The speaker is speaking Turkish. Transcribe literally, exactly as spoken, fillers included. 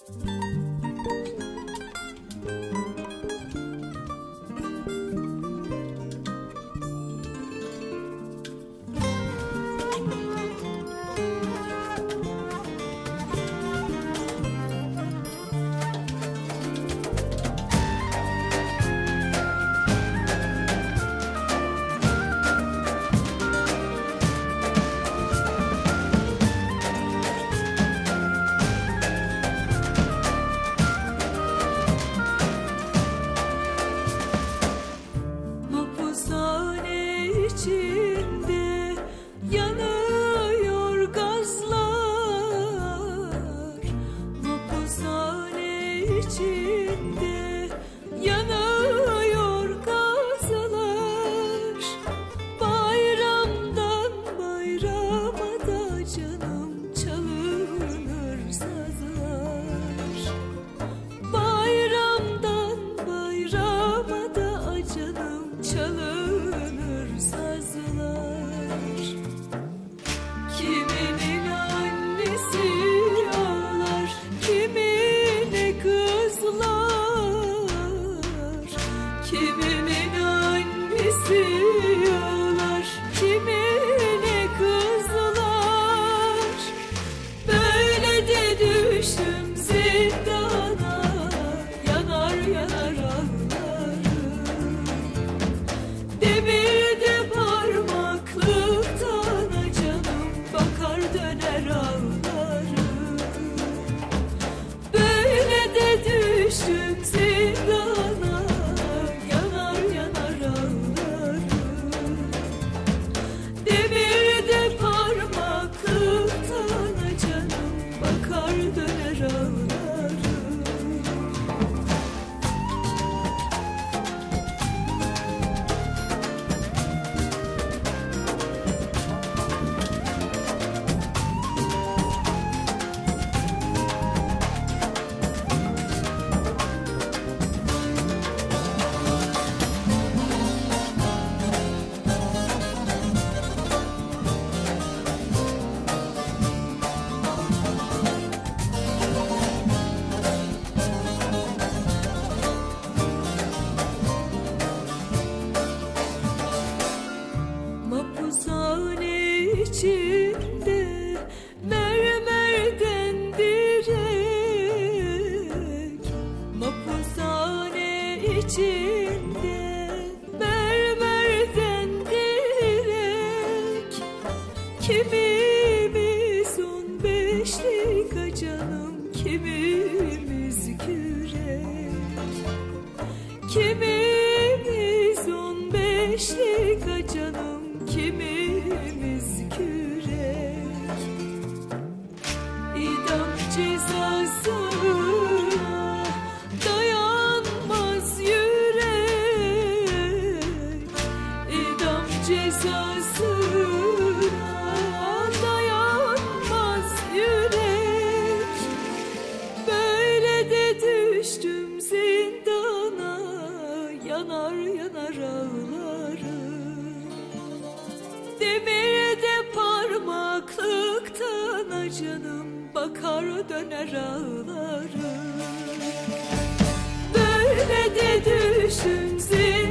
İçinde yanıyor gazlar, Mapushane içinde yanıyor gazlar. Bayramdan bayrama da canım çalınır sazlar. Bayramdan bayrama da canım çalınır sazlar. Kiminin annesi ağlar, kimine kızlar. Kiminin annesi ağlar, kimine kızlar. Böyle de düştüm zindana, yanar yanar ağlarım. Demirde parmaklıktan canım bakar döner ağlarım. Böyle de düştüm zindana, yanar yanar ağlarım. Demirde parmaklıktan canım bakar döner ağlarım. Mapushane içinde mermerden direk, Mapushane içinde mermerden direk. Kimimiz on beşlik canım, kimimiz kürek. Kimimiz on beşlik canım, kimimiz kürek. İdam cezasına dayanmaz yürek. İdam cezasına dayanmaz yürek. Böyle de düştüm zindana, yanar yanar ağlarım. Demirde parmaklıktan canım bakar döner ağlarım. Böyle de düştüm zindana,